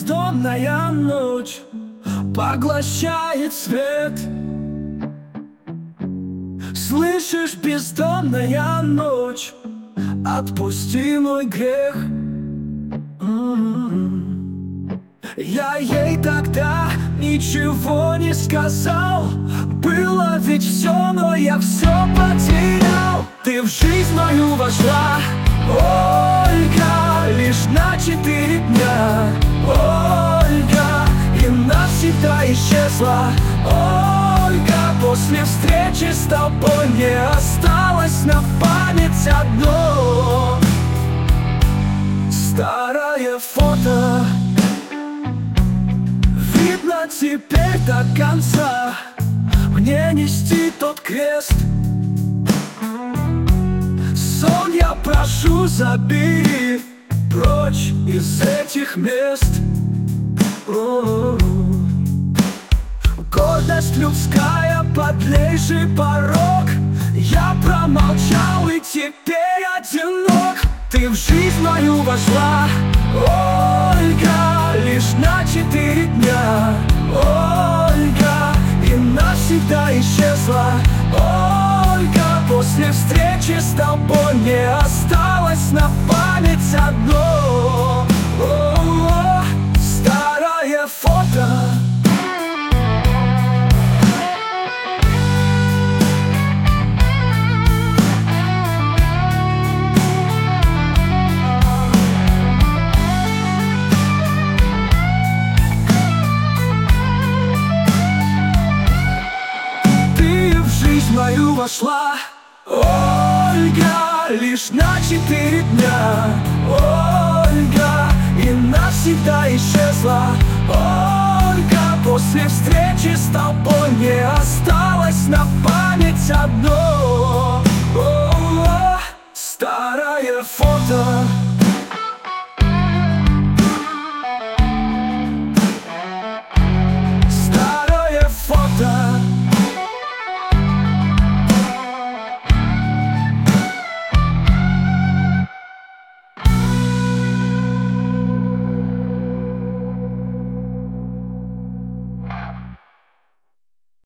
бездонная ночь поглощает свет. Слышишь, бездонная ночь, отпусти мой грех. Я ей тогда ничего не сказал. Было ведь все, но я все потерял. Ты в жизнь мою вошла, Ольга, лишь на 4 дня, Ольга, и навсегда исчезла. Ольга, после встречи с тобой мне осталось на память одно старое фото. Видно теперь до конца мне нести тот крест. Сон, я прошу, забери прочь из этих мест. Гордость людская, подлейший порог. Я промолчал и теперь одинок. Ты в жизнь мою вошла, Ольга, лишь на 4 дня, Ольга, и навсегда исчезла. Ольга, после встречи с тобой мне осталось на память одно старое фото. Мою вошла, Ольга, лишь на 4 дня, Ольга, и навсегда исчезла. Ольга, после встречи с тобой мне осталось на память одно